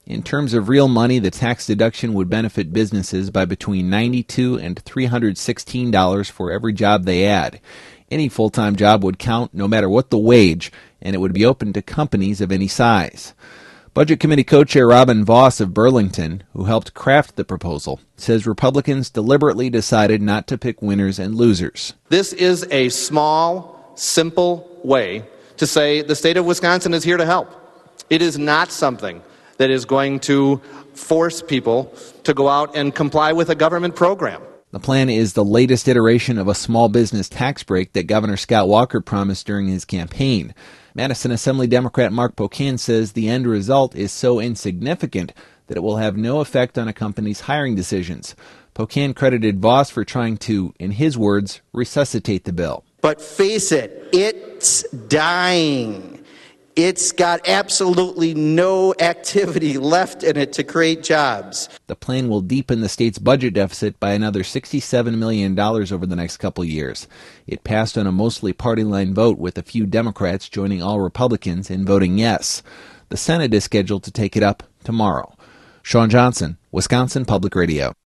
In terms of real money, the tax deduction would benefit businesses by between $92 and $316 for every job they add. Any full-time job would count no matter what the wage, and it would be open to companies of any size. Budget Committee co-chair Robin Vos of Burlington, who helped craft the proposal, says Republicans deliberately decided not to pick winners and losers. This is a small, simple way to say the state of Wisconsin is here to help. It is not something that is going to force people to go out and comply with a government program. The plan is the latest iteration of a small business tax break that Governor Scott Walker promised during his campaign. Madison Assembly Democrat Mark Pocan says the end result is so insignificant that it will have no effect on a company's hiring decisions. Pocan credited Vos for trying to, in his words, resuscitate the bill. But face it, it's dying. It's got absolutely no activity left in it to create jobs. The plan will deepen the state's budget deficit by another $67 million over the next couple years. It passed on a mostly party-line vote, with a few Democrats joining all Republicans in voting yes. The Senate is scheduled to take it up tomorrow. Sean Johnson, Wisconsin Public Radio.